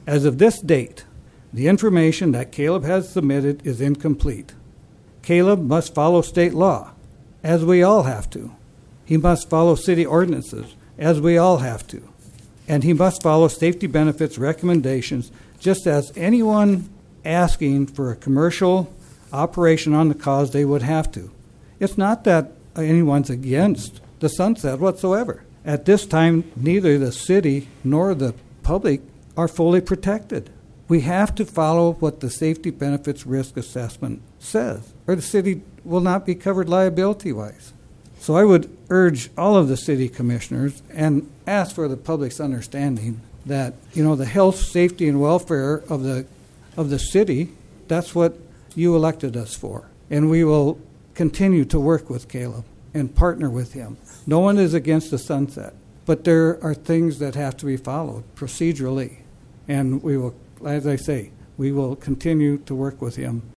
As of this date, the information that Caleb has submitted is incomplete. Caleb must follow state law, as we all have to. He must follow city ordinances, as we all have to. And he must follow safety benefits recommendations, just as anyone asking for a commercial operation on the cause they would have to. It's not that anyone's against the sunset whatsoever. At this time, neither the city nor the public are fully protected. We have to follow what the safety benefits risk assessment says, or the city will not be covered liability-wise. So I would urge all of the city commissioners and ask for the public's understanding that, the health, safety, and welfare of the city, that's what you elected us for. And we will continue to work with Caleb and partner with him. No one is against the sunset, but there are things that have to be followed procedurally. And we will, as I say, we will continue to work with him